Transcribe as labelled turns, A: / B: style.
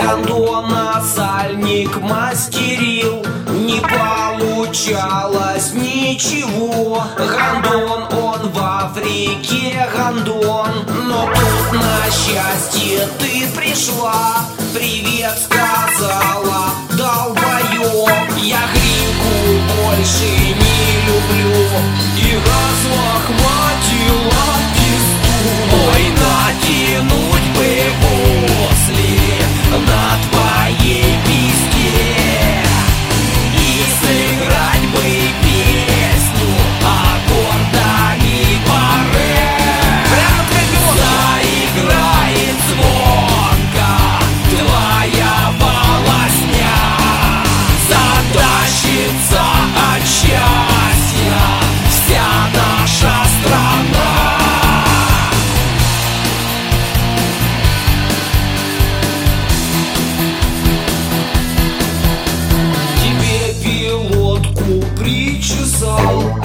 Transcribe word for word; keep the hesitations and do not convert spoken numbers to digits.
A: гондона сальник мастерил, не получалось ничего. Гондон он в Африке, гондон, но тут на счастье ты пришла. Привет сказала, долбоёб, я гринку больше не люблю. И газла хватило пизду. Ой, натянуть бы после на твоей пизде и сыграть бы песню аккордами по рэп. Заиграет звонко твоя волосня, затащится от счастья вся наша страна. Тебе пилотку причесал,